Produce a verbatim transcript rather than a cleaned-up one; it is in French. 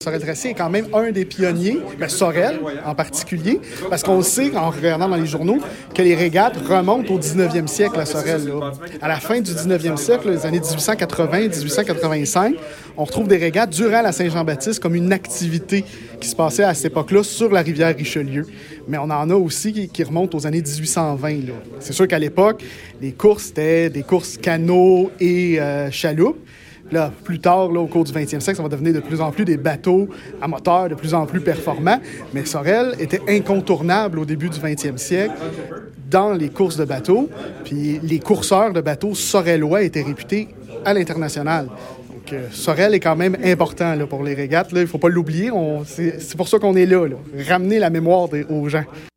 Sorel-Tracy est quand même un des pionniers, ben Sorel en particulier, parce qu'on sait, en regardant dans les journaux, que les régates remontent au dix-neuvième siècle à Sorel. Là. À la fin du dix-neuvième siècle, là, les années dix-huit cent quatre-vingts dix-huit cent quatre-vingt-cinq, on retrouve des régates durant la Saint-Jean-Baptiste comme une activité qui se passait à cette époque-là sur la rivière Richelieu. Mais on en a aussi qui, qui remontent aux années dix-huit cent vingt. Là. C'est sûr qu'à l'époque, les courses, c'était des courses canot et euh, chaloupes. Là, plus tard, là, au cours du vingtième siècle, ça va devenir de plus en plus des bateaux à moteur de plus en plus performants. Mais Sorel était incontournable au début du vingtième siècle dans les courses de bateaux. Puis les courseurs de bateaux sorellois étaient réputés à l'international. Donc, euh, Sorel est quand même important là, pour les régates. Là. Il ne faut pas l'oublier. On... C'est, c'est pour ça qu'on est là, là. Ramener la mémoire des... aux gens.